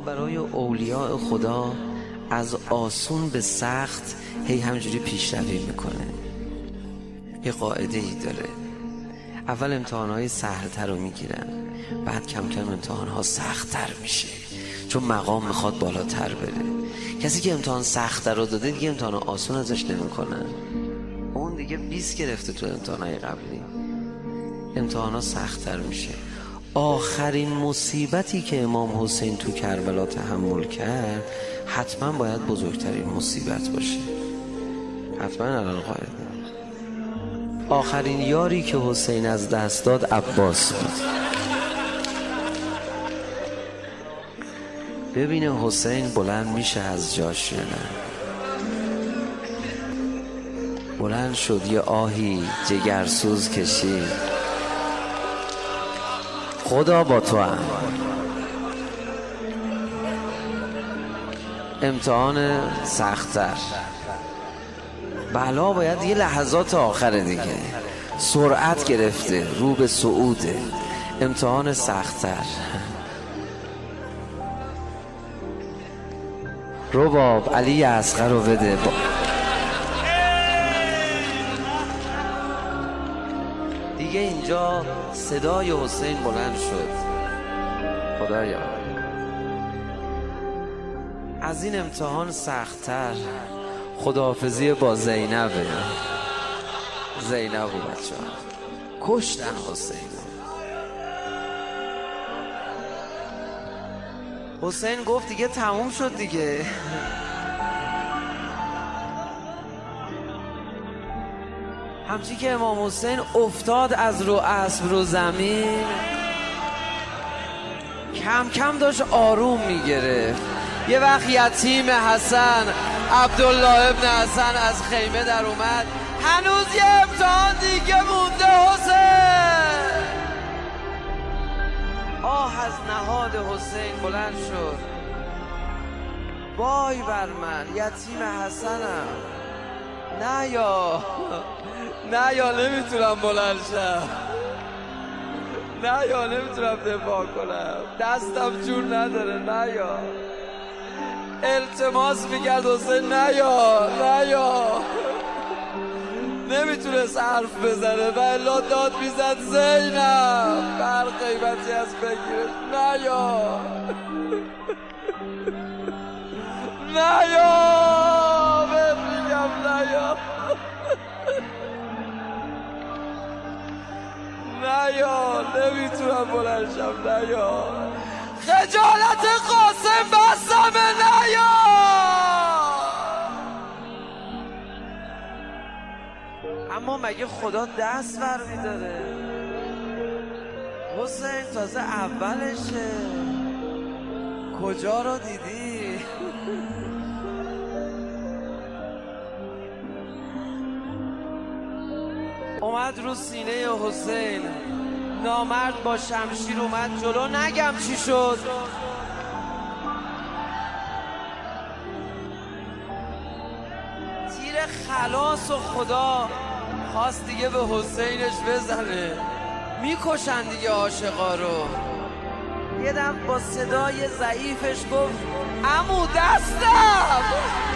برای اولیاء خدا از آسون به سخت هی همجوری پیشروی میکنه. یه قاعده ای داره، اول امتحانهای سهل‌تر رو میگیرن، بعد کم کم امتحانها سخت‌تر میشه، چون مقام میخواد بالاتر بره. کسی که امتحان سخت‌تر رو داده دیگه امتحان آسون ازش نمیکنن، اون دیگه 20 گرفته تو امتحانهای قبلی، امتحانها سخت‌تر میشه. آخرین مصیبتی که امام حسین تو کربلا تحمل کرد حتما باید بزرگترین مصیبت باشه، حتما علل قاعده. آخرین یاری که حسین از دست داد عباس بود. ببینه حسین بلند میشه از جاش یا نه. بلند شد، یه آهی جگرسوز کشید، خدا با تو هم. امتحان سخت‌تر، بلا باید یه لحظات آخره دیگه، سرعت گرفته، رو به صعوده، امتحان سخت‌تر. رباب علی اصغر رو بده. دیگه اینجا صدای حسین بلند شد، خدایا از این امتحان سخت‌تر خداحافظی با زینبه. زینب و بچه ها کشتن حسین. حسین گفت دیگه تموم شد دیگه. همچی که امام حسین افتاد از رو اسب رو زمین، کم کم داشت آروم میگرفت. یه وقت یتیم حسن، عبدالله ابن حسن از خیمه در اومد، هنوز یه امتحان دیگه مونده حسین. آه از نهاد حسین بلند شد، وای بر من یتیم حسنم، نه یا نمیتونم بلند شم، نه یا نمیتونم دفاع کنم، دستم جور نداره، نه یا التماس میکرد حسین، نه یا نمیتونست حرف بزنه و الا داد میزد زینب بر قیمتی از بگیرش، نه یا بمیگم، نه یا نمیتونم بلند شم، نه یا خجالت قاسم بستمه، نه یا اما مگه خدا دست برمی‌داره؟ حسین تازه اولشه، کجا رو دیدی؟ اومد رو سینه حسین، نامرد با شمشیر اومد جلو، نگم چی شد. تیر خلاص و خدا خواست دیگه به حسینش بزنه، میکشن دیگه عاشقا رو. یه دم با صدای ضعیفش گفت عمو دستم.